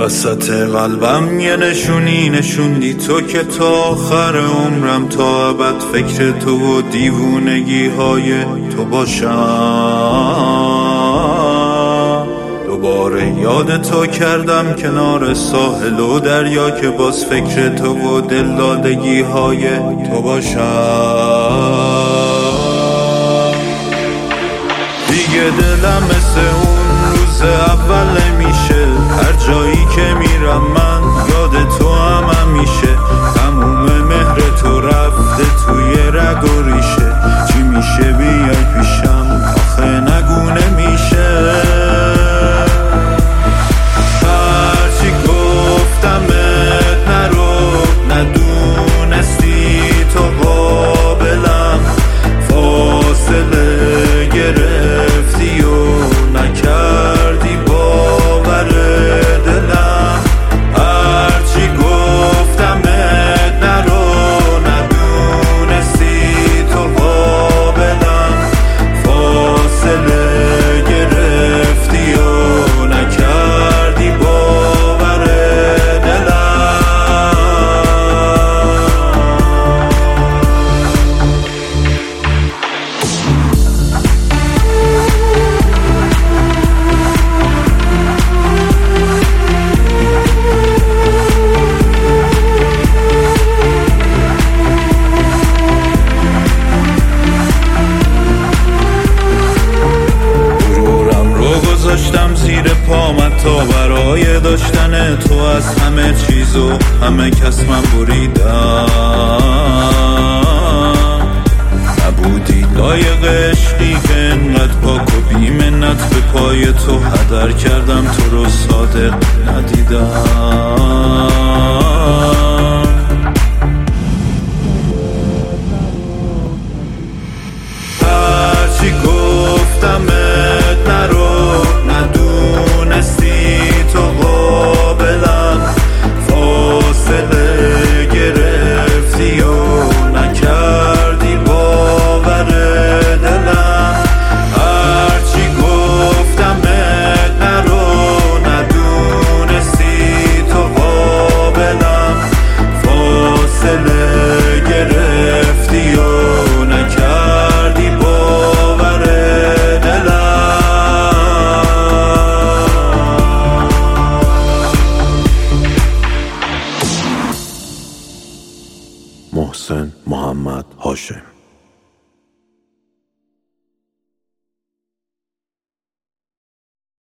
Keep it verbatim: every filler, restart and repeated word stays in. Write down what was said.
وسط قلبم یه نشونی نشوندی تو که تا آخر عمرم تا ابد فکر تو و دیوونگی های تو باشم. دوباره یاد تو کردم کنار ساحل و دریا که باز فکر تو و دلدادگی های تو باشم. دیگه دلم مثل اون روز اول نمیشه، هر جایی که میرم من یاد تو هم همیشه. تموم مهر تو رفته توی رگ و ریشه، چی میشه بیای پیشم آخه نگو نمیشه. هرچی گفتمت نرو ندونستی تو قابلم، فاصله گرفتی و نکردی باور دلم. هرچی گفتمت نرو ندونستی تو قابلم، فاصله گرفتی و نکردی باور دلم. گذاشتم زیر پامت تا برای داشتن تو از همه چیز و همه کس من بریدم. نبودی لایق عشقی که انقدر پاک و بی منت به پای تو هدر کردم، تو رو صادق ندیدم. هرچی گفتمت نرو ندونستی تو قابلم، فاصله گرفتی و نکردی باور دلم. هرچی گفتمت نرو ندونستی تو قابلم، فاصله گرفتی و نکردی باور دلم. محسن محمد هاشم.